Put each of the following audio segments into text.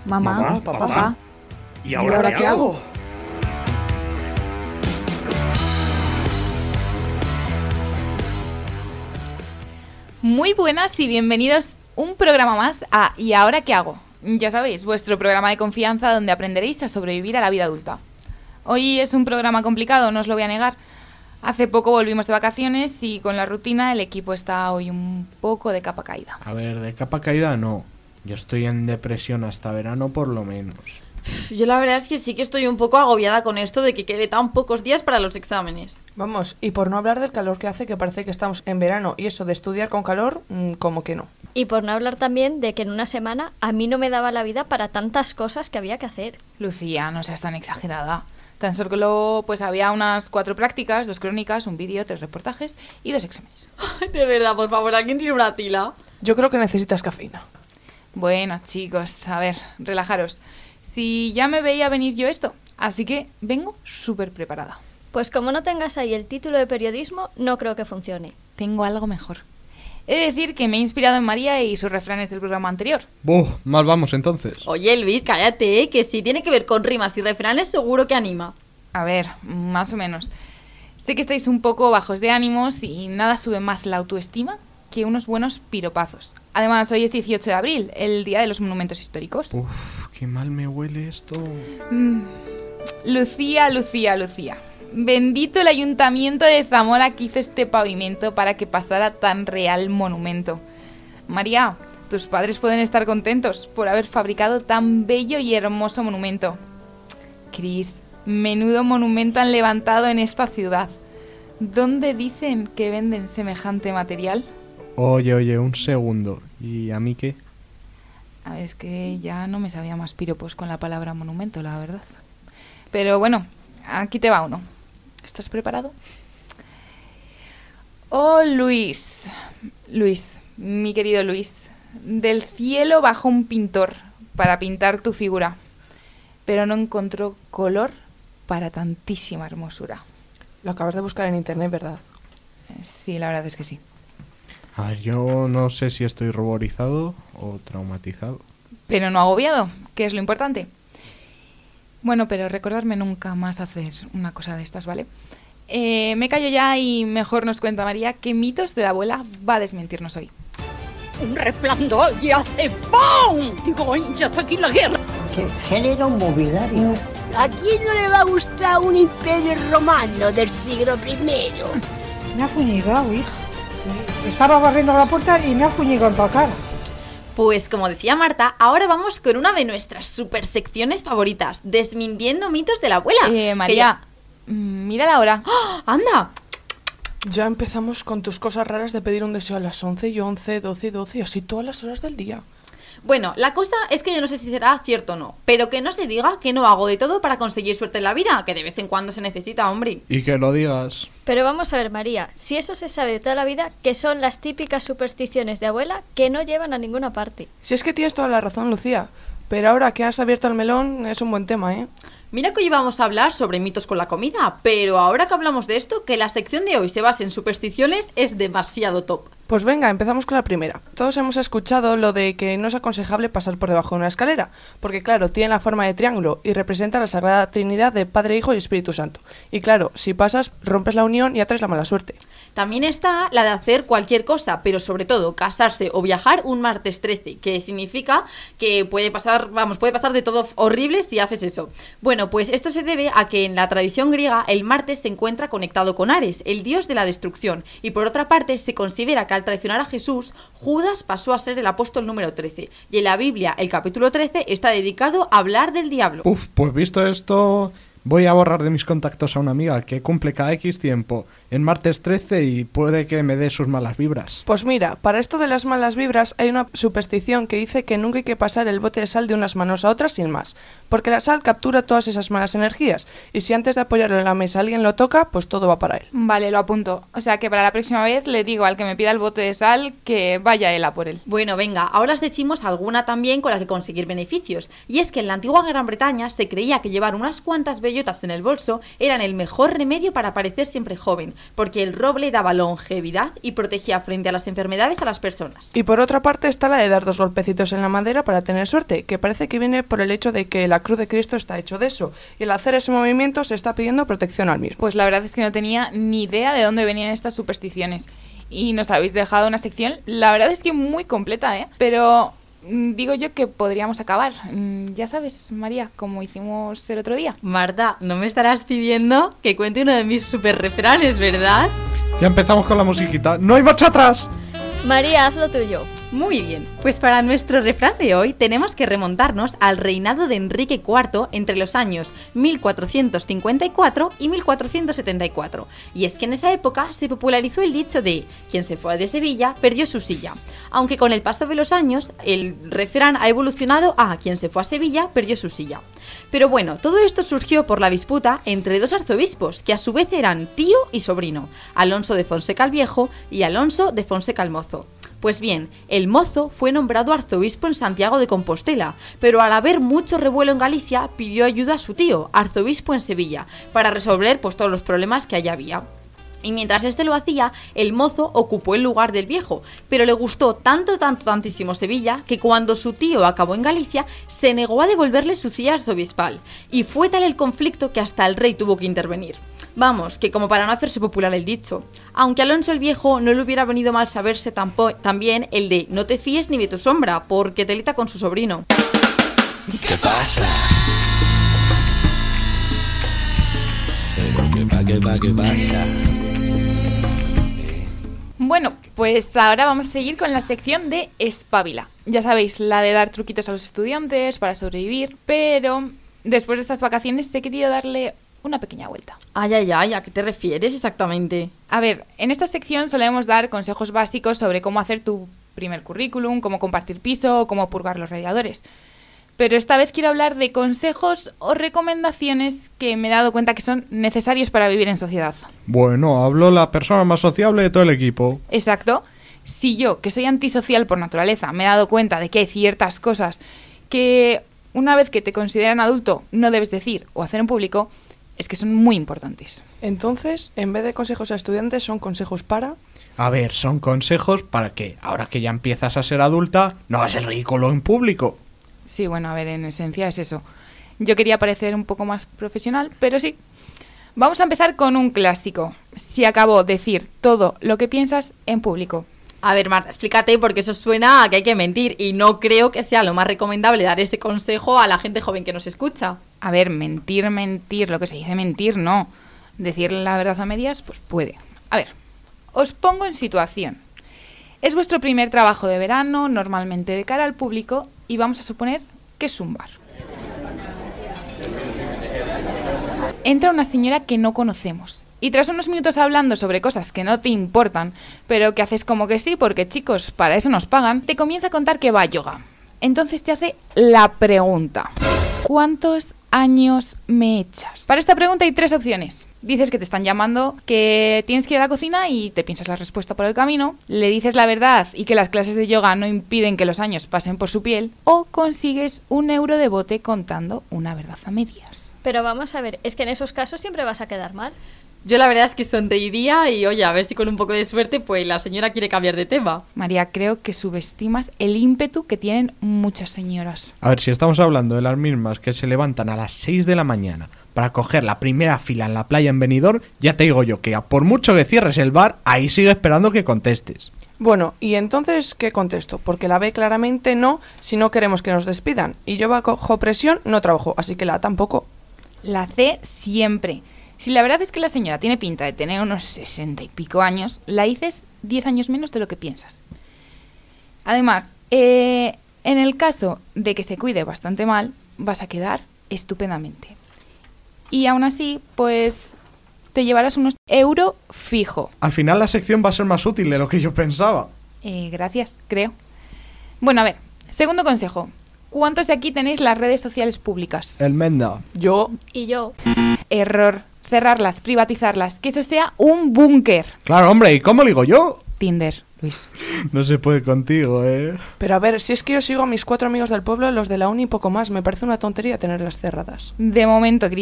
Mamá, papá. ¿Y ahora qué hago? Muy buenas y bienvenidos un programa más a ¿Y ahora qué hago? Ya sabéis, vuestro programa de confianza donde aprenderéis a sobrevivir a la vida adulta. Hoy es un programa complicado, no os lo voy a negar. Hace poco volvimos de vacaciones y con la rutina el equipo está hoy un poco de capa caída. A ver, de capa caída no. Yo estoy en depresión hasta verano por lo menos. Yo la verdad es que sí que estoy un poco agobiada con esto de que quede tan pocos días para los exámenes. Vamos, y por no hablar del calor que hace, que parece que estamos en verano, y eso de estudiar con calor, como que no. Y por no hablar también de que en una semana a mí no me daba la vida para tantas cosas que había que hacer. Lucía, no seas tan exagerada. Tan solo pues había unas 4 prácticas, 2 crónicas, un vídeo, 3 reportajes y 2 exámenes. De verdad, por favor, ¿alguien tiene una tila? Yo creo que necesitas cafeína. Bueno, chicos, a ver, relajaros. Si ya me veía venir yo esto, así que vengo súper preparada. Pues como no tengas ahí el título de periodismo, no creo que funcione. Tengo algo mejor. He de decir que me he inspirado en María y sus refranes del programa anterior. Mal vamos entonces. Oye, Luis, cállate, que si tiene que ver con rimas y refranes seguro que anima. A ver, más o menos. Sé que estáis un poco bajos de ánimos y nada sube más la autoestima que unos buenos piropazos. Además, hoy es 18 de abril, el Día de los Monumentos Históricos. Qué mal me huele esto. Lucía. Bendito el ayuntamiento de Zamora que hizo este pavimento para que pasara tan real monumento. María, tus padres pueden estar contentos por haber fabricado tan bello y hermoso monumento. Cris, menudo monumento han levantado en esta ciudad. ¿Dónde dicen que venden semejante material? Oye, un segundo. ¿Y a mí qué? A ver, es que ya no me sabía más piropos con la palabra monumento, la verdad. Pero bueno, aquí te va uno. ¿Estás preparado? Oh, Luis, mi querido Luis, del cielo bajó un pintor para pintar tu figura, pero no encontró color para tantísima hermosura. Lo acabas de buscar en internet, ¿verdad? Sí, la verdad es que sí. A ver, yo no sé si estoy ruborizado o traumatizado. Pero no agobiado, que es lo importante. Bueno, pero recordarme nunca más hacer una cosa de estas, ¿vale? Me callo ya y mejor nos cuenta María qué mitos de la abuela va a desmentirnos hoy. Un resplandor y hace ¡pum! Digo, ya está aquí la guerra. ¿Qué género mobiliario? ¿A quién no le va a gustar un imperio romano del siglo I? Me ha fuñigado, hija. Estaba barriendo la puerta y me ha fuñigado en la cara. Pues como decía Marta, ahora vamos con una de nuestras super secciones favoritas, desmintiendo mitos de la abuela. María, mira la hora. ¡Oh! ¡Anda! Ya empezamos con tus cosas raras de pedir un deseo a las 11 y 11, 12 y 12 y así todas las horas del día. Bueno, la cosa es que yo no sé si será cierto o no, pero que no se diga que no hago de todo para conseguir suerte en la vida, que de vez en cuando se necesita, hombre. Y que lo digas. Pero vamos a ver, María, si eso se sabe de toda la vida, que son las típicas supersticiones de abuela que no llevan a ninguna parte. Si es que tienes toda la razón, Lucía, pero ahora que has abierto el melón es un buen tema, ¿eh? Mira que hoy vamos a hablar sobre mitos con la comida, pero ahora que hablamos de esto, que la sección de hoy se base en supersticiones es demasiado top. Pues venga, empezamos con la primera. Todos hemos escuchado lo de que no es aconsejable pasar por debajo de una escalera, porque claro, tiene la forma de triángulo y representa la Sagrada Trinidad de Padre, Hijo y Espíritu Santo. Y claro, si pasas, rompes la unión y atraes la mala suerte. También está la de hacer cualquier cosa, pero sobre todo casarse o viajar un martes 13, que significa que puede pasar de todo horrible si haces eso. Bueno, pues esto se debe a que en la tradición griega el martes se encuentra conectado con Ares, el dios de la destrucción, y por otra parte se considera que al traicionar a Jesús, Judas pasó a ser el apóstol número 13, y en la Biblia el capítulo 13 está dedicado a hablar del diablo. Pues visto esto, voy a borrar de mis contactos a una amiga que cumple cada X tiempo en martes 13 y puede que me dé sus malas vibras. Pues mira, para esto de las malas vibras hay una superstición que dice que nunca hay que pasar el bote de sal de unas manos a otras sin más, porque la sal captura todas esas malas energías y si antes de apoyarlo en la mesa alguien lo toca, pues todo va para él. Vale, lo apunto. O sea que para la próxima vez le digo al que me pida el bote de sal que vaya él a por él. Bueno, venga, ahora os decimos alguna también con la que conseguir beneficios. Y es que en la antigua Gran Bretaña se creía que llevar unas cuantas veces bellotas en el bolso eran el mejor remedio para parecer siempre joven, porque el roble daba longevidad y protegía frente a las enfermedades a las personas. Y por otra parte está la de dar 2 golpecitos en la madera para tener suerte, que parece que viene por el hecho de que la cruz de Cristo está hecho de eso, y al hacer ese movimiento se está pidiendo protección al mismo. Pues la verdad es que no tenía ni idea de dónde venían estas supersticiones. Y nos habéis dejado una sección, la verdad es que muy completa, ¿eh? Pero digo yo que podríamos acabar. Ya sabes, María, como hicimos el otro día. Marta, no me estarás pidiendo que cuente uno de mis super refranes, ¿verdad? Ya empezamos con la musiquita. ¡No hay marcha atrás! María, haz lo tuyo. Muy bien, pues para nuestro refrán de hoy tenemos que remontarnos al reinado de Enrique IV entre los años 1454 y 1474. Y es que en esa época se popularizó el dicho de quien se fue de Sevilla perdió su silla. Aunque con el paso de los años el refrán ha evolucionado a quien se fue a Sevilla perdió su silla. Pero bueno, todo esto surgió por la disputa entre 2 arzobispos que a su vez eran tío y sobrino, Alonso de Fonseca el Viejo y Alonso de Fonseca el Mozo. Pues bien, el mozo fue nombrado arzobispo en Santiago de Compostela, pero al haber mucho revuelo en Galicia pidió ayuda a su tío, arzobispo en Sevilla, para resolver pues todos los problemas que allá había. Y mientras este lo hacía, el mozo ocupó el lugar del viejo, pero le gustó tantísimo Sevilla, que cuando su tío acabó en Galicia, se negó a devolverle su silla arzobispal, y fue tal el conflicto que hasta el rey tuvo que intervenir. Vamos, que como para no hacerse popular el dicho. Aunque Alonso el Viejo no le hubiera venido mal saberse también el de no te fíes ni de tu sombra, porque telita con su sobrino. ¿Qué pasa? Pero ¿qué pasa? Bueno, pues ahora vamos a seguir con la sección de Espabila. Ya sabéis, la de dar truquitos a los estudiantes para sobrevivir, pero después de estas vacaciones he querido darle una pequeña vuelta. Ay, ¿a qué te refieres exactamente? A ver, en esta sección solemos dar consejos básicos sobre cómo hacer tu primer currículum, cómo compartir piso, cómo purgar los radiadores. Pero esta vez quiero hablar de consejos o recomendaciones que me he dado cuenta que son necesarios para vivir en sociedad. Bueno, habló la persona más sociable de todo el equipo. Exacto. Si yo, que soy antisocial por naturaleza, me he dado cuenta de que hay ciertas cosas que una vez que te consideran adulto no debes decir o hacer en público, es que son muy importantes. Entonces, en vez de consejos a estudiantes, son consejos para... A ver, son consejos para que, ahora que ya empiezas a ser adulta, no hagas el ridículo en público. Sí, bueno, a ver, en esencia es eso. Yo quería parecer un poco más profesional, pero sí. Vamos a empezar con un clásico. Si acabó decir todo lo que piensas en público. A ver, Marta, explícate, porque eso suena a que hay que mentir y no creo que sea lo más recomendable dar este consejo a la gente joven que nos escucha. A ver, mentir, lo que se dice mentir, no. Decir la verdad a medias, pues puede. A ver, os pongo en situación. Es vuestro primer trabajo de verano, normalmente de cara al público, y vamos a suponer que es un bar. Entra una señora que no conocemos. Y tras unos minutos hablando sobre cosas que no te importan, pero que haces como que sí, porque chicos, para eso nos pagan, te comienza a contar que va a yoga. Entonces te hace la pregunta: ¿cuántos años me echas? Para esta pregunta hay 3 opciones. Dices que te están llamando, que tienes que ir a la cocina y te piensas la respuesta por el camino. Le dices la verdad y que las clases de yoga no impiden que los años pasen por su piel. O consigues 1 euro de bote contando una verdad a medias. Pero vamos a ver, es que en esos casos siempre vas a quedar mal. Yo la verdad es que sonreiría y, oye, a ver si con un poco de suerte, pues la señora quiere cambiar de tema. María, creo que subestimas el ímpetu que tienen muchas señoras. A ver, si estamos hablando de las mismas que se levantan a las 6 de la mañana para coger la primera fila en la playa en Benidorm, ya te digo yo que por mucho que cierres el bar, ahí sigue esperando que contestes. Bueno, y entonces, ¿qué contesto? Porque la B claramente no, si no queremos que nos despidan. Y yo bajo presión no trabajo, así que la A tampoco. La C siempre. Si la verdad es que la señora tiene pinta de tener unos 60 y pico años, la dices 10 años menos de lo que piensas. Además, en el caso de que se cuide bastante mal, vas a quedar estupendamente. Y aún así, pues te llevarás unos euro fijo. Al final la sección va a ser más útil de lo que yo pensaba. Gracias, creo. Bueno, a ver, segundo consejo. ¿Cuántos de aquí tenéis las redes sociales públicas? El Menda. Yo. Y yo. Error. Cerrarlas, privatizarlas, que eso sea un búnker. Claro, hombre, ¿y cómo lo digo yo? Tinder, Luis. No se puede contigo, Pero a ver, si es que yo sigo a mis 4 amigos del pueblo, los de la uni y poco más, me parece una tontería tenerlas cerradas. De momento, Cris.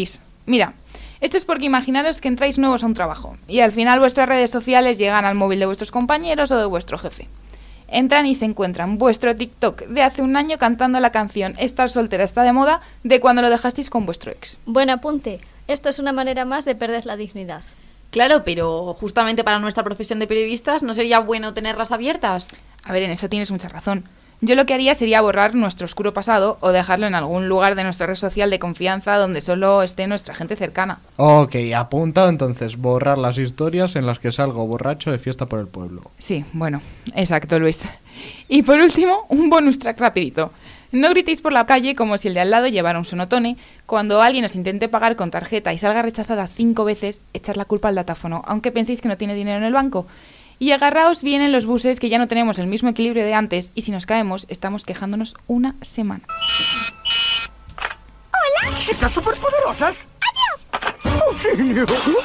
Mira, esto es porque imaginaros que entráis nuevos a un trabajo y al final vuestras redes sociales llegan al móvil de vuestros compañeros o de vuestro jefe. Entran y se encuentran vuestro TikTok de hace un año cantando la canción Estar soltera está de moda de cuando lo dejasteis con vuestro ex. Buen apunte. Esto es una manera más de perder la dignidad. Claro, pero justamente para nuestra profesión de periodistas, ¿no sería bueno tenerlas abiertas? A ver, en eso tienes mucha razón. Yo lo que haría sería borrar nuestro oscuro pasado o dejarlo en algún lugar de nuestra red social de confianza donde solo esté nuestra gente cercana. Ok, apuntado entonces, borrar las historias en las que salgo borracho de fiesta por el pueblo. Sí, bueno, exacto, Luis. Y por último, un bonus track rapidito. No gritéis por la calle como si el de al lado llevara un sonotone. Cuando alguien os intente pagar con tarjeta y salga rechazada 5 veces, echad la culpa al datáfono, aunque penséis que no tiene dinero en el banco. Y agarraos bien en los buses, que ya no tenemos el mismo equilibrio de antes, y si nos caemos, estamos quejándonos una semana. ¡Hola! ¡Chicas superpoderosas! ¡Adiós! ¡Auxilio!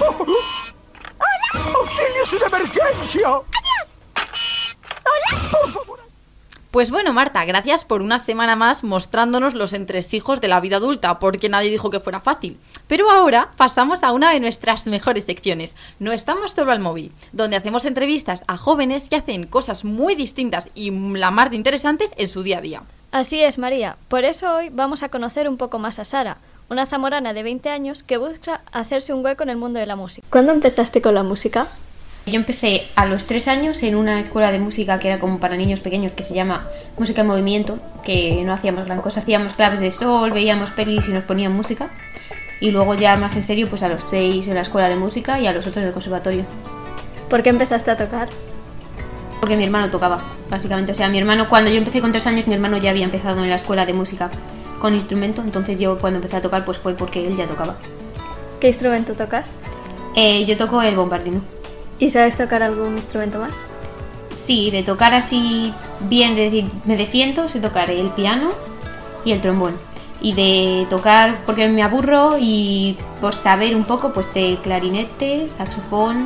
¡Hola! ¡Auxilio, es una emergencia! ¡Adiós! ¡Hola! ¡Por favor! Pues bueno, Marta, gracias por una semana más mostrándonos los entresijos de la vida adulta, porque nadie dijo que fuera fácil. Pero ahora pasamos a una de nuestras mejores secciones, No estamos solo al móvil, donde hacemos entrevistas a jóvenes que hacen cosas muy distintas y la mar de interesantes en su día a día. Así es, María. Por eso hoy vamos a conocer un poco más a Sara, una zamorana de 20 años que busca hacerse un hueco en el mundo de la música. ¿Cuándo empezaste con la música? Yo empecé a los 3 años en una escuela de música que era como para niños pequeños, que se llama Música en Movimiento, que no hacíamos gran cosa, hacíamos claves de sol, veíamos pelis y nos ponían música. Y luego ya más en serio, pues a los 6 en la escuela de música y a los otros en el conservatorio. ¿Por qué empezaste a tocar? Porque mi hermano tocaba, básicamente. O sea, mi hermano, cuando yo empecé con 3 años, mi hermano ya había empezado en la escuela de música con instrumento, entonces yo cuando empecé a tocar pues fue porque él ya tocaba. ¿Qué instrumento tocas? Yo toco el bombardino. ¿Y sabes tocar algún instrumento más? Sí, de tocar así bien, de decir, me defiendo, sé tocar el piano y el trombón. Y de tocar, porque me aburro y por saber un poco, pues sé clarinete, saxofón,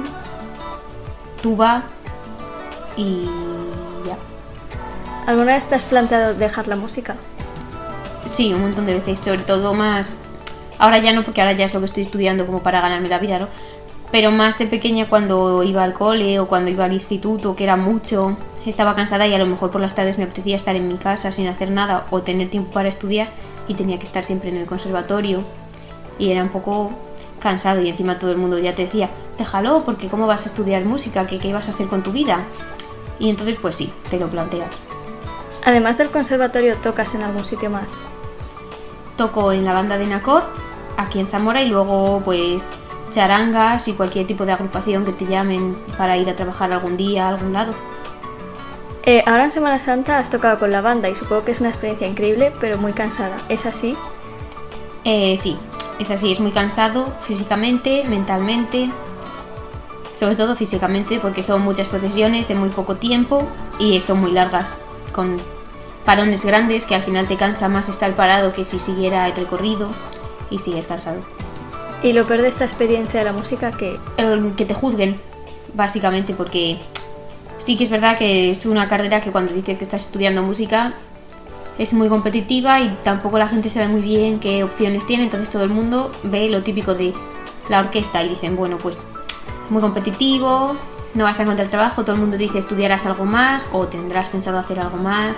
tuba y ya. ¿Alguna vez te has planteado dejar la música? Sí, un montón de veces, sobre todo más... Ahora ya no, porque ahora ya es lo que estoy estudiando como para ganarme la vida, ¿no? Pero más de pequeña, cuando iba al cole o cuando iba al instituto, que era mucho, estaba cansada y a lo mejor por las tardes me apetecía estar en mi casa sin hacer nada o tener tiempo para estudiar y tenía que estar siempre en el conservatorio y era un poco cansado y encima todo el mundo ya te decía, déjalo porque cómo vas a estudiar música, qué ibas a hacer con tu vida. Y entonces pues sí, te lo planteas. Además del conservatorio, ¿tocas en algún sitio más? Toco en la banda de Nacor, aquí en Zamora, y luego pues charangas y cualquier tipo de agrupación que te llamen para ir a trabajar algún día a algún lado. Ahora en Semana Santa has tocado con la banda y supongo que es una experiencia increíble, pero muy cansada. ¿Es así? Sí, es así, es muy cansado físicamente, mentalmente, sobre todo físicamente, porque son muchas procesiones de muy poco tiempo y son muy largas, con parones grandes que al final te cansa más estar parado que si siguiera el recorrido y sigues cansado. ¿Y lo peor de esta experiencia de la música qué? Que te juzguen, básicamente, porque sí que es verdad que es una carrera que cuando dices que estás estudiando música es muy competitiva y tampoco la gente sabe muy bien qué opciones tiene, entonces todo el mundo ve lo típico de la orquesta y dicen, bueno, pues muy competitivo, no vas a encontrar trabajo, todo el mundo dice estudiarás algo más o tendrás pensado hacer algo más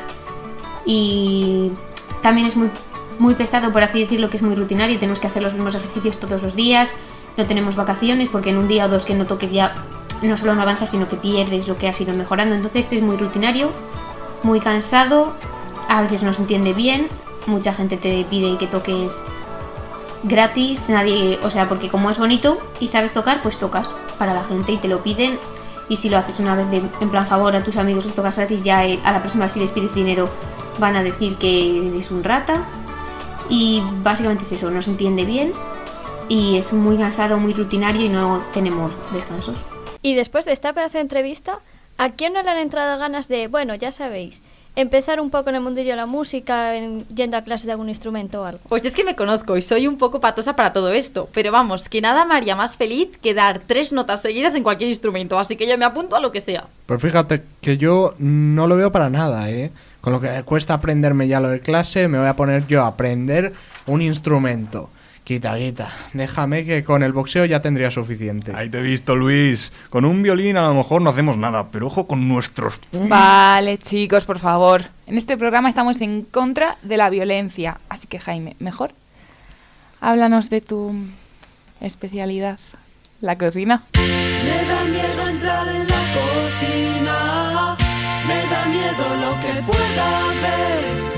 y también es muy pesado, por así decirlo, que es muy rutinario, tenemos que hacer los mismos ejercicios todos los días, no tenemos vacaciones porque en un día o dos que no toques ya no solo no avanzas sino que pierdes lo que has ido mejorando, entonces es muy rutinario, muy cansado, a veces no se entiende bien, mucha gente te pide que toques gratis, nadie, o sea, porque como es bonito y sabes tocar, pues tocas para la gente y te lo piden, y si lo haces una vez en plan favor a tus amigos, les tocas gratis, ya a la próxima si les pides dinero van a decir que eres un rata. Y básicamente es eso, no se entiende bien y es muy cansado, muy rutinario y no tenemos descansos. Y después de esta pedazo de entrevista, ¿a quién no le han entrado ganas de, bueno, ya sabéis, empezar un poco en el mundillo de la música, yendo a clases de algún instrumento o algo? Pues es que me conozco y soy un poco patosa para todo esto, pero vamos, que nada me haría más feliz que dar 3 notas seguidas en cualquier instrumento, así que yo me apunto a lo que sea. Pues fíjate que yo no lo veo para nada, ¿eh? Con lo que me cuesta aprenderme ya lo de clase, me voy a poner yo a aprender un instrumento Quita. Déjame que con el boxeo ya tendría suficiente. Ahí te he visto, Luis. Con un violín a lo mejor no hacemos nada, pero ojo con nuestros... Vale, chicos, por favor. En este programa estamos en contra de la violencia. Así que, Jaime, mejor háblanos de tu especialidad, la cocina. Me da miedo entrar en la cocina. Me da miedo lo que pueda ver.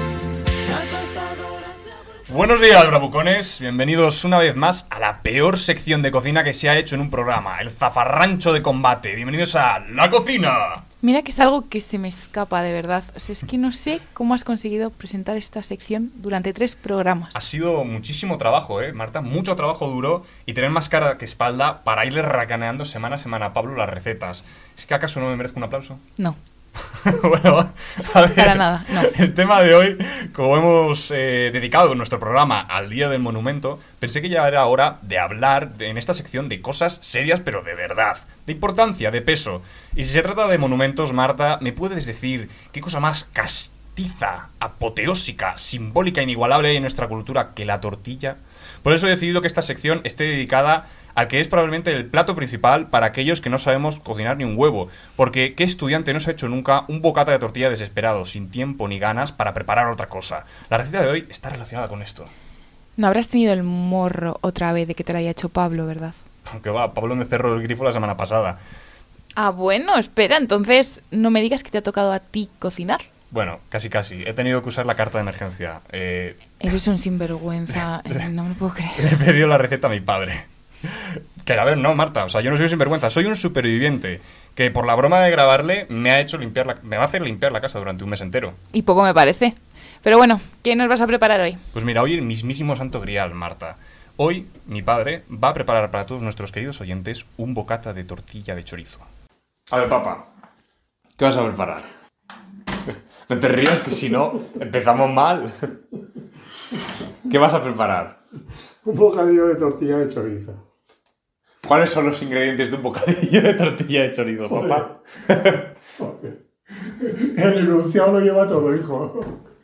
Buenos días, bravucones. Bienvenidos una vez más a la peor sección de cocina que se ha hecho en un programa, el zafarrancho de combate. Bienvenidos a La Cocina. Mira que es algo que se me escapa de verdad. O sea, es que no sé cómo has conseguido presentar esta sección durante 3 programas. Ha sido muchísimo trabajo, Marta. Mucho trabajo duro y tener más cara que espalda para irle racaneando semana a semana a Pablo las recetas. ¿Es que acaso no me merezco un aplauso? No. Bueno, a ver, para nada, no. El tema de hoy, como hemos dedicado nuestro programa al Día del Monumento, pensé que ya era hora de hablar en esta sección de cosas serias pero de verdad, de importancia, de peso. Y si se trata de monumentos, Marta, ¿me puedes decir qué cosa más castiza, apoteósica, simbólica, inigualable en nuestra cultura que la tortilla? Por eso he decidido que esta sección esté dedicada al que es probablemente el plato principal para aquellos que no sabemos cocinar ni un huevo. Porque ¿qué estudiante no se ha hecho nunca un bocata de tortilla desesperado, sin tiempo ni ganas para preparar otra cosa? La receta de hoy está relacionada con esto. No habrás tenido el morro otra vez de que te la haya hecho Pablo, ¿verdad? Aunque va, Pablo me cerró el grifo la semana pasada. Ah, bueno, espera, entonces no me digas que te ha tocado a ti cocinar. Bueno, casi. He tenido que usar la carta de emergencia. Eres un sinvergüenza, no me lo puedo creer. Le he pedido la receta a mi padre. Que a ver, no, Marta, o sea, yo no soy un sinvergüenza, soy un superviviente que por la broma de grabarle me va a hacer limpiar la casa durante un mes entero. Y poco me parece. Pero bueno, ¿qué nos vas a preparar hoy? Pues mira, hoy el mismísimo santo grial, Marta. Hoy mi padre va a preparar para todos nuestros queridos oyentes un bocata de tortilla de chorizo. A ver, papá, ¿qué vas a preparar? No te rías, que si no, empezamos mal. ¿Qué vas a preparar? Un bocadillo de tortilla de chorizo. ¿Cuáles son los ingredientes de un bocadillo de tortilla de chorizo, papá? Joder. El enunciado lo lleva todo, hijo.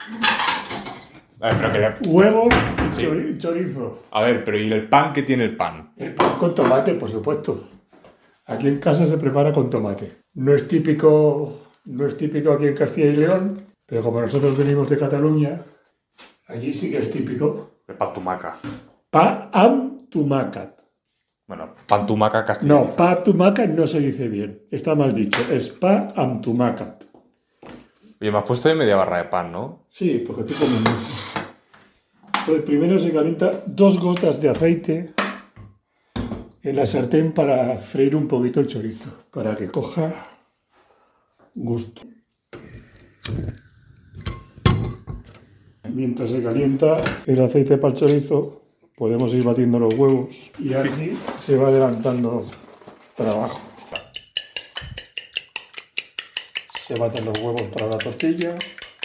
A ver, pero que huevos y chorizo. A ver, pero ¿y el pan? ¿Qué tiene el pan? El pan con tomate, por supuesto. Aquí en casa se prepara con tomate. No es típico aquí en Castilla y León, pero como nosotros venimos de Cataluña, allí sí que es típico. El pan tumaca. Pa am tumacat. Bueno, pan tumaca castellano. No, pa tumaca no se dice bien. Está mal dicho. Es pa am tumacat. Oye, me has puesto de media barra de pan, ¿no? Sí, porque tú comes mucho. Pues primero se calienta 2 gotas de aceite en la sartén para freír un poquito el chorizo, para que coja gusto. Mientras se calienta el aceite para el chorizo, podemos ir batiendo los huevos y así se va adelantando trabajo. Se baten los huevos para la tortilla.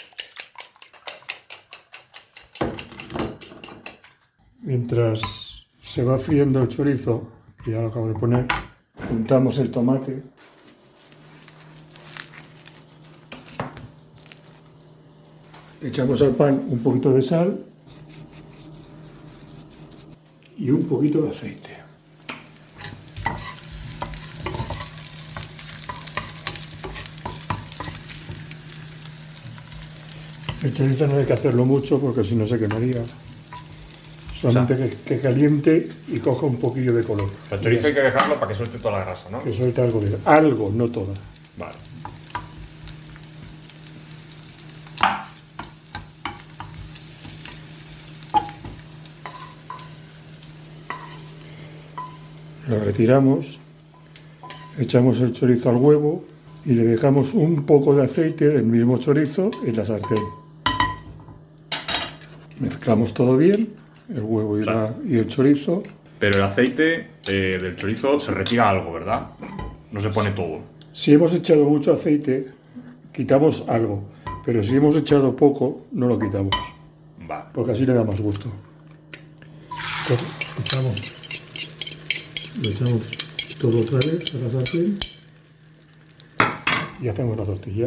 Mientras se va friendo el chorizo, que ya lo acabo de poner, juntamos el tomate. Echamos al pan un poquito de sal y un poquito de aceite. El chorizo no hay que hacerlo mucho porque si no se quemaría. Solamente que caliente y coja un poquillo de color. El chorizo hay que dejarlo para que suelte toda la grasa, ¿no? Que suelte algo, no toda. Vale. Lo retiramos, echamos el chorizo al huevo y le dejamos un poco de aceite del mismo chorizo en la sartén. Mezclamos todo bien, el huevo y el chorizo. Pero el aceite del chorizo se retira algo, ¿verdad? No se pone todo. Si hemos echado mucho aceite, quitamos algo. Pero si hemos echado poco, no lo quitamos. Va. Porque así le da más gusto. Lo echamos todo otra vez a la sartén y hacemos la tortilla.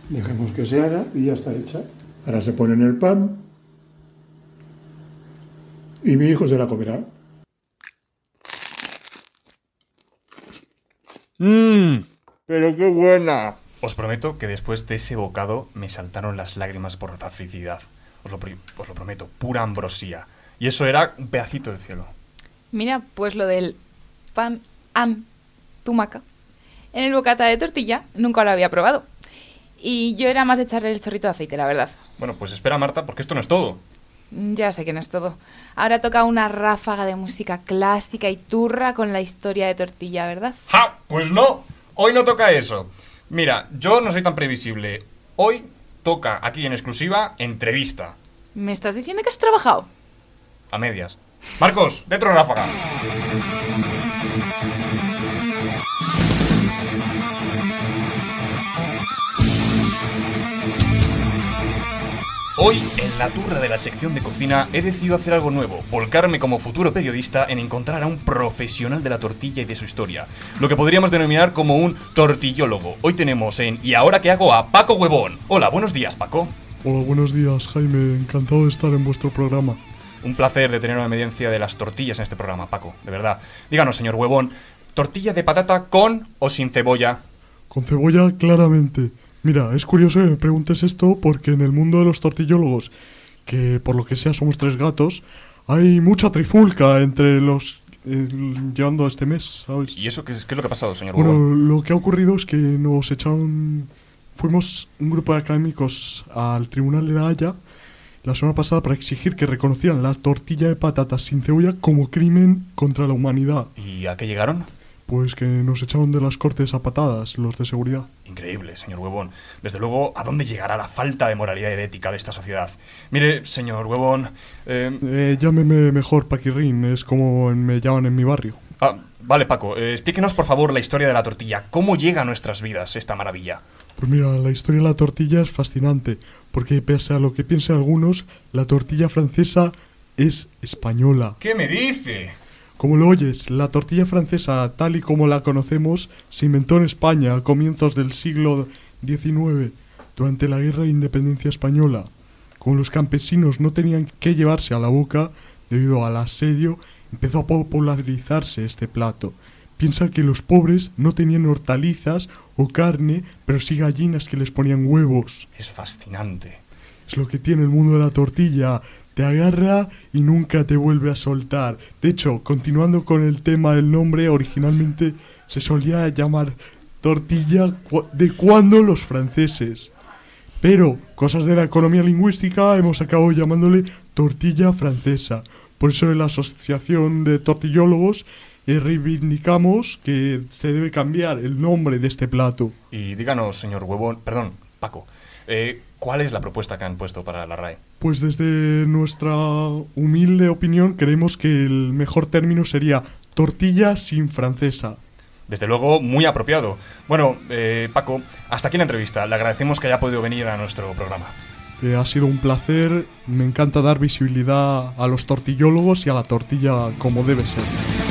Dejemos que se haga y ya está hecha. Ahora se pone en el pan y mi hijo se la comerá. Pero qué buena. Os prometo que después de ese bocado me saltaron las lágrimas por la felicidad. Os lo prometo, pura ambrosía. Y eso era un pedacito del cielo. Mira, pues lo del pan tumaca en el bocata de tortilla nunca lo había probado. Y yo era más de echarle el chorrito de aceite, la verdad. Bueno, pues espera, Marta, porque esto no es todo. Ya sé que no es todo. Ahora toca una ráfaga de música clásica y turra con la historia de tortilla, ¿verdad? ¡Ja! Pues no, hoy no toca eso. Mira, yo no soy tan previsible. Hoy toca, aquí en exclusiva, entrevista. ¿Me estás diciendo que has trabajado? A medias. Marcos, dentro ráfaga. Hoy, en la turra de la sección de cocina, he decidido hacer algo nuevo, volcarme como futuro periodista en encontrar a un profesional de la tortilla y de su historia, lo que podríamos denominar como un tortillólogo. Hoy tenemos en ¿Y ahora qué hago? A Paco Huevón. Hola, buenos días, Paco. Hola, buenos días, Jaime, encantado de estar en vuestro programa. Un placer de tener una evidencia de las tortillas en este programa, Paco, de verdad. Díganos, señor Huevón, ¿tortilla de patata con o sin cebolla? Con cebolla, claramente. Mira, es curioso que me preguntes esto porque en el mundo de los tortillólogos, que por lo que sea somos 3 gatos, hay mucha trifulca entre los llevando este mes, ¿sabes? ¿Y eso qué es lo que ha pasado, señor Bueno, Huevón? lo que ha ocurrido es que nos echaron... Fuimos un grupo de académicos al Tribunal de La Haya la semana pasada para exigir que reconocieran la tortilla de patatas sin cebolla como crimen contra la humanidad. ¿Y a qué llegaron? Pues que nos echaron de las cortes a patadas, los de seguridad. Increíble, señor Huevón. Desde luego, ¿a dónde llegará la falta de moralidad y de ética de esta sociedad? Mire, señor Huevón... Llámeme mejor Paquirrín, es como me llaman en mi barrio. Vale, Paco, explíquenos por favor la historia de la tortilla. ¿Cómo llega a nuestras vidas esta maravilla? Pues mira, la historia de la tortilla es fascinante, porque pese a lo que piensen algunos, la tortilla francesa es española. ¿Qué me dice? Como lo oyes, la tortilla francesa, tal y como la conocemos, se inventó en España a comienzos del siglo XIX, durante la Guerra de Independencia Española. Como los campesinos no tenían qué llevarse a la boca debido al asedio, empezó a popularizarse este plato. Piensa que los pobres no tenían hortalizas o carne, pero sí gallinas que les ponían huevos. Es fascinante. Es lo que tiene el mundo de la tortilla. Te agarra y nunca te vuelve a soltar. De hecho, continuando con el tema del nombre, originalmente se solía llamar tortilla de cuando los franceses. Pero, cosas de la economía lingüística, hemos acabado llamándole tortilla francesa. Por eso en la Asociación de Tortillólogos reivindicamos que se debe cambiar el nombre de este plato. Y díganos, señor Huevón, perdón, Paco, ¿cuál es la propuesta que han puesto para la RAE? Pues desde nuestra humilde opinión creemos que el mejor término sería tortilla sin francesa. Desde luego, muy apropiado. Bueno, Paco, hasta aquí la entrevista. Le agradecemos que haya podido venir a nuestro programa. Ha sido un placer. Me encanta dar visibilidad a los tortillólogos y a la tortilla como debe ser.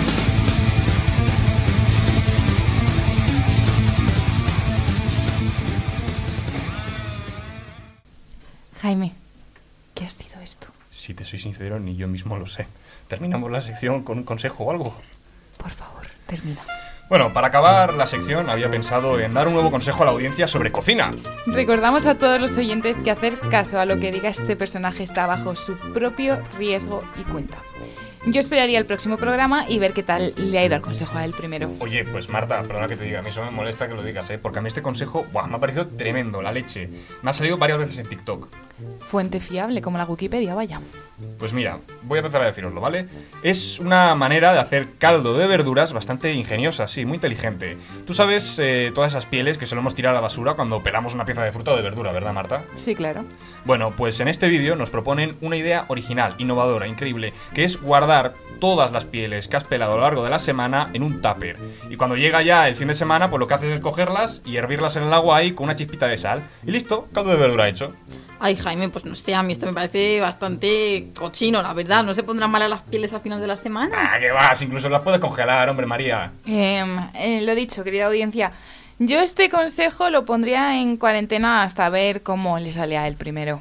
Jaime, ¿qué ha sido esto? Si te soy sincero, ni yo mismo lo sé. ¿Terminamos la sección con un consejo o algo? Por favor, termina. Bueno, para acabar la sección había pensado en dar un nuevo consejo a la audiencia sobre cocina. Recordamos a todos los oyentes que hacer caso a lo que diga este personaje está bajo su propio riesgo y cuenta. Yo esperaría el próximo programa y ver qué tal le ha ido al consejo a él primero. Oye, pues Marta, perdona que te diga, a mí eso me molesta que lo digas, porque a mí este consejo me ha parecido tremendo, la leche. Me ha salido varias veces en TikTok. Fuente fiable, como la Wikipedia, vaya. Pues mira, voy a empezar a deciroslo, ¿vale? Es una manera de hacer caldo de verduras bastante ingeniosa, sí, muy inteligente. Tú sabes todas esas pieles que solemos tirar a la basura cuando pelamos una pieza de fruta o de verdura, ¿verdad, Marta? Sí, claro. Bueno, pues en este vídeo nos proponen una idea original, innovadora, increíble, que es guardar todas las pieles que has pelado a lo largo de la semana en un tupper. Y cuando llega ya el fin de semana, pues lo que haces es cogerlas y hervirlas en el agua ahí con una chispita de sal. Y listo, caldo de verdura hecho. Ay, Jaime, pues no sé, a mí esto me parece bastante cochino, la verdad. ¿No se pondrán malas las pieles al final de la semana? Ah, ¿qué vas? Incluso las puedes congelar, hombre María. Lo dicho, querida audiencia. Yo este consejo lo pondría en cuarentena hasta ver cómo le sale a él primero.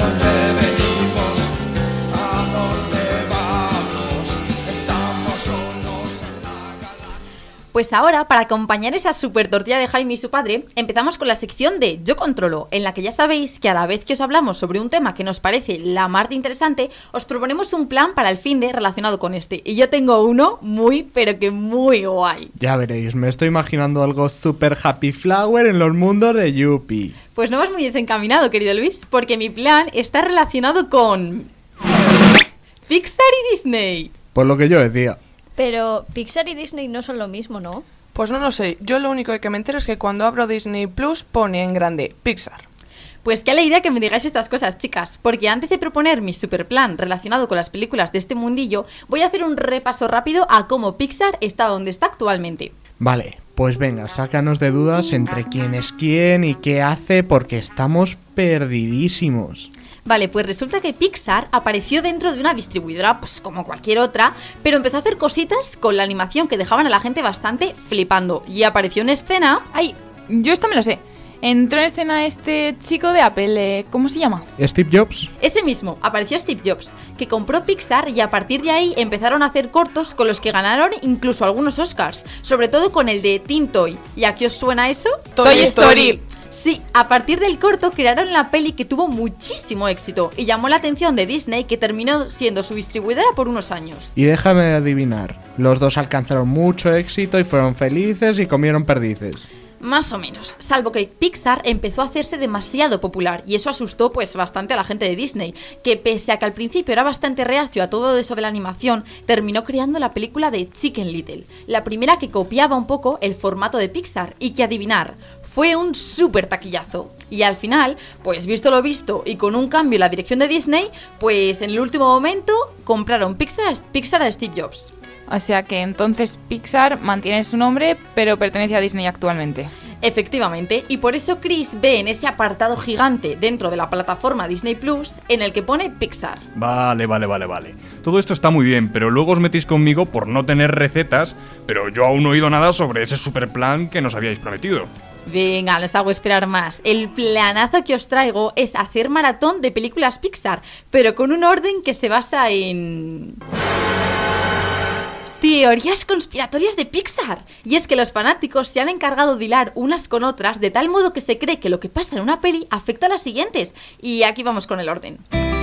Pues ahora, para acompañar esa super tortilla de Jaime y su padre, empezamos con la sección de Yo Controlo, en la que ya sabéis que a la vez que os hablamos sobre un tema que nos parece la mar de interesante, os proponemos un plan para el finde relacionado con este. Y yo tengo uno muy, pero que muy guay. Ya veréis, me estoy imaginando algo super happy flower en los mundos de Yuppie. Pues no vas muy desencaminado, querido Luis, porque mi plan está relacionado con Pixar y Disney. Por lo que yo decía. Pero Pixar y Disney no son lo mismo, ¿no? Pues no lo sé, yo lo único que me entero es que cuando abro Disney Plus pone en grande Pixar. Pues qué alegría que me digáis estas cosas, chicas, porque antes de proponer mi superplan relacionado con las películas de este mundillo, voy a hacer un repaso rápido a cómo Pixar está donde está actualmente. Vale, pues venga, sácanos de dudas entre quién es quién y qué hace, porque estamos perdidísimos. Vale, pues resulta que Pixar apareció dentro de una distribuidora, pues como cualquier otra, pero empezó a hacer cositas con la animación que dejaban a la gente bastante flipando. Y apareció en escena... ¡Ay! Yo esto me lo sé. Entró en escena este chico de Apple, ¿cómo se llama? Steve Jobs. Ese mismo, apareció Steve Jobs, que compró Pixar y a partir de ahí empezaron a hacer cortos con los que ganaron incluso algunos Oscars, sobre todo con el de Teen Toy. ¿Y a qué os suena eso? Toy Story. Sí, a partir del corto crearon la peli que tuvo muchísimo éxito y llamó la atención de Disney, que terminó siendo su distribuidora por unos años. Y déjame adivinar, los dos alcanzaron mucho éxito y fueron felices y comieron perdices. Más o menos, salvo que Pixar empezó a hacerse demasiado popular y eso asustó pues bastante a la gente de Disney, que pese a que al principio era bastante reacio a todo eso de la animación, terminó creando la película de Chicken Little, la primera que copiaba un poco el formato de Pixar y que, adivinar, fue un súper taquillazo. Y al final, pues visto lo visto y con un cambio en la dirección de Disney, pues en el último momento compraron Pixar a Steve Jobs. O sea que entonces Pixar mantiene su nombre, pero pertenece a Disney actualmente. Efectivamente, y por eso Chris ve en ese apartado gigante dentro de la plataforma Disney Plus en el que pone Pixar. Vale. Todo esto está muy bien, pero luego os metís conmigo por no tener recetas, pero yo aún no he oído nada sobre ese superplan que nos habíais prometido. Venga, les hago esperar más. El planazo que os traigo es hacer maratón de películas Pixar, pero con un orden que se basa en... teorías conspiratorias de Pixar. Y es que los fanáticos se han encargado de hilar unas con otras de tal modo que se cree que lo que pasa en una peli afecta a las siguientes. Y aquí vamos con el orden.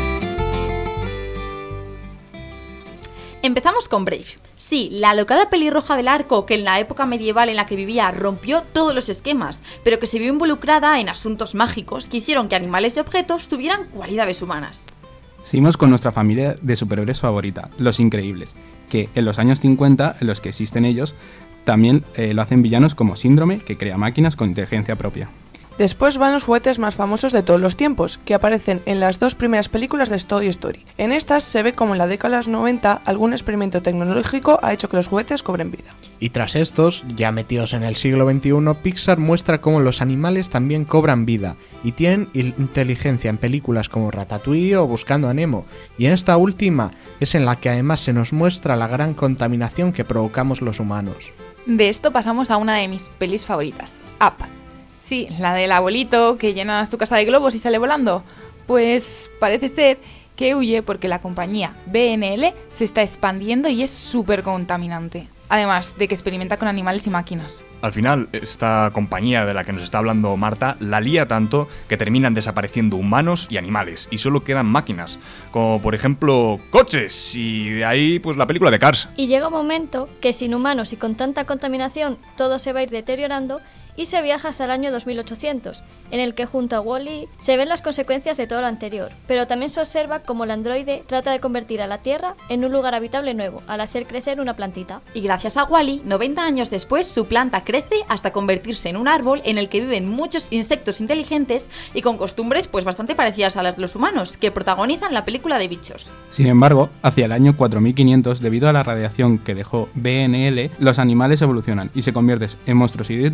Empezamos con Brave. Sí, la alocada pelirroja del arco que en la época medieval en la que vivía rompió todos los esquemas, pero que se vio involucrada en asuntos mágicos que hicieron que animales y objetos tuvieran cualidades humanas. Seguimos con nuestra familia de superhéroes favorita, Los Increíbles, que en los años 50, en los que existen ellos, también lo hacen villanos como Síndrome, que crea máquinas con inteligencia propia. Después van los juguetes más famosos de todos los tiempos, que aparecen en las dos primeras películas de Toy Story. En estas se ve como en la década de los 90 algún experimento tecnológico ha hecho que los juguetes cobren vida. Y tras estos, ya metidos en el siglo XXI, Pixar muestra cómo los animales también cobran vida y tienen inteligencia en películas como Ratatouille o Buscando a Nemo. Y en esta última es en la que además se nos muestra la gran contaminación que provocamos los humanos. De esto pasamos a una de mis pelis favoritas, Up. Sí, la del abuelito que llena su casa de globos y sale volando. Pues parece ser que huye porque la compañía BNL se está expandiendo y es súper contaminante. Además de que experimenta con animales y máquinas. Al final, esta compañía de la que nos está hablando Marta la lía tanto que terminan desapareciendo humanos y animales y solo quedan máquinas, como por ejemplo coches, y de ahí pues la película de Cars. Y llega un momento que sin humanos y con tanta contaminación todo se va a ir deteriorando y se viaja hasta el año 2800, en el que junto a Wall-E se ven las consecuencias de todo lo anterior, pero también se observa cómo el androide trata de convertir a la Tierra en un lugar habitable nuevo, al hacer crecer una plantita. Y gracias a Wall-E, 90 años después, su planta crece hasta convertirse en un árbol en el que viven muchos insectos inteligentes y con costumbres pues bastante parecidas a las de los humanos, que protagonizan la película de Bichos. Sin embargo, hacia el año 4500, debido a la radiación que dejó BNL, los animales evolucionan y se convierten en monstruos idénticos a los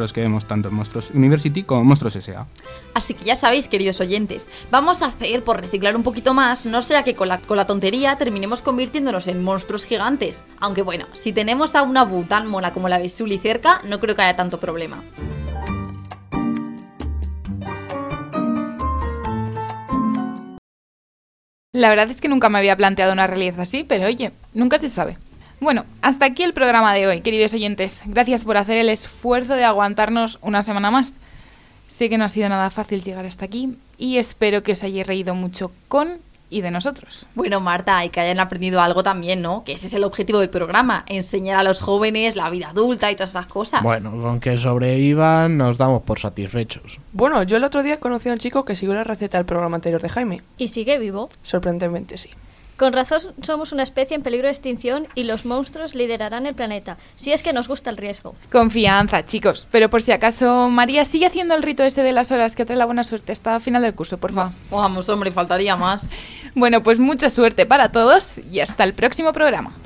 los que vemos tanto en Monstruos University como en Monstruos S.A. Así que ya sabéis, queridos oyentes, vamos a hacer por reciclar un poquito más, no sea que con la tontería terminemos convirtiéndonos en monstruos gigantes. Aunque bueno, si tenemos a una Boo tan mona como la de Sully cerca, no creo que haya tanto problema. La verdad es que nunca me había planteado una realidad así, pero oye, nunca se sabe. Bueno, hasta aquí el programa de hoy, queridos oyentes. Gracias por hacer el esfuerzo de aguantarnos una semana más. Sé que no ha sido nada fácil llegar hasta aquí y espero que os hayáis reído mucho con y de nosotros. Bueno, Marta, y que hayan aprendido algo también, ¿no? Que ese es el objetivo del programa, enseñar a los jóvenes la vida adulta y todas esas cosas. Bueno, con que sobrevivan nos damos por satisfechos. Bueno, yo el otro día conocí a un chico que siguió la receta del programa anterior de Jaime. ¿Y sigue vivo? Sorprendentemente sí. Con razón somos una especie en peligro de extinción y los monstruos liderarán el planeta, si es que nos gusta el riesgo. Confianza, chicos, pero por si acaso, María, sigue haciendo el rito ese de las horas que trae la buena suerte hasta final del curso, por favor. Vamos, hombre, faltaría más. Bueno, pues mucha suerte para todos y hasta el próximo programa.